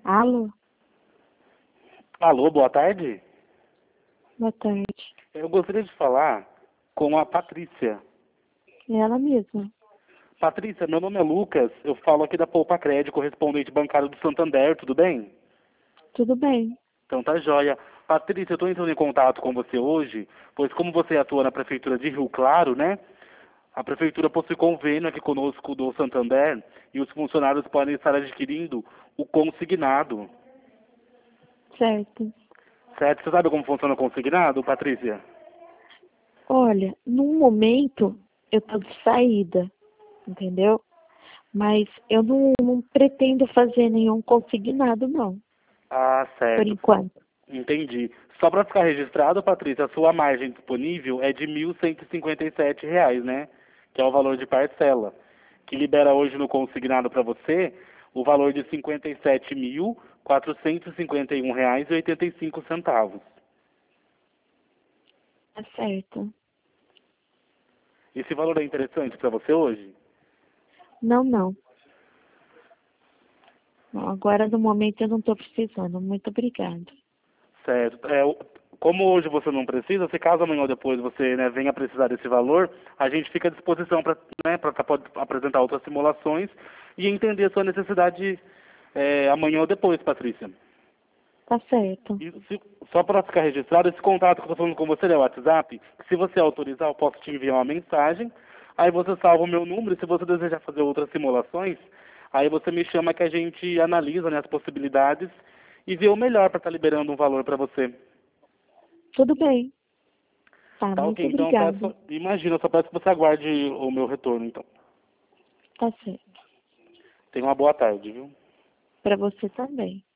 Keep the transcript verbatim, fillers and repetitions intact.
Alô? Alô, boa tarde. Boa tarde. Eu gostaria de falar com a Patrícia. É ela mesma. Patrícia, meu nome é Lucas, eu falo aqui da Poupa Crédito, correspondente bancário do Santander, tudo bem? Tudo bem. Então tá joia. Patrícia, eu estou entrando em contato com você hoje, pois como você atua na Prefeitura de Rio Claro, né? A Prefeitura possui convênio aqui conosco do Santander e os funcionários podem estar adquirindo o consignado. Certo. Certo? Você sabe como funciona o consignado, Patrícia? Olha, num momento eu tô de saída, entendeu? Mas eu não, não pretendo fazer nenhum consignado, não, Ah, por certo. enquanto. Entendi. Só para ficar registrado, Patrícia, a sua margem disponível é de mil cento e cinquenta e sete reais, né? Que é o valor de parcela, que libera hoje no consignado para você o valor de cinquenta e sete mil quatrocentos e cinquenta e um reais e oitenta e cinco centavos. Tá certo. Esse valor é interessante para você hoje? Não, não. Não, agora no momento eu não tô precisando. Muito obrigada. Certo. É, o- como hoje você não precisa, se caso amanhã ou depois você, né, venha precisar desse valor, a gente fica à disposição para, né, para pode apresentar outras simulações e entender a sua necessidade é, amanhã ou depois, Patrícia. Tá certo. E se- só para ficar registrado, esse contato que eu estou falando com você é o WhatsApp. Se você autorizar, eu posso te enviar uma mensagem. Aí você salva o meu número. E se você desejar fazer outras simulações, aí você me chama que a gente analisa, né, as possibilidades e vê o melhor para estar liberando um valor para você. Tudo bem. Tá, Tá ok? muito Então eu obrigada. peço, imagina, eu só peço que você aguarde o meu retorno, então. Tá certo. Tenha uma boa tarde, viu? Pra você também.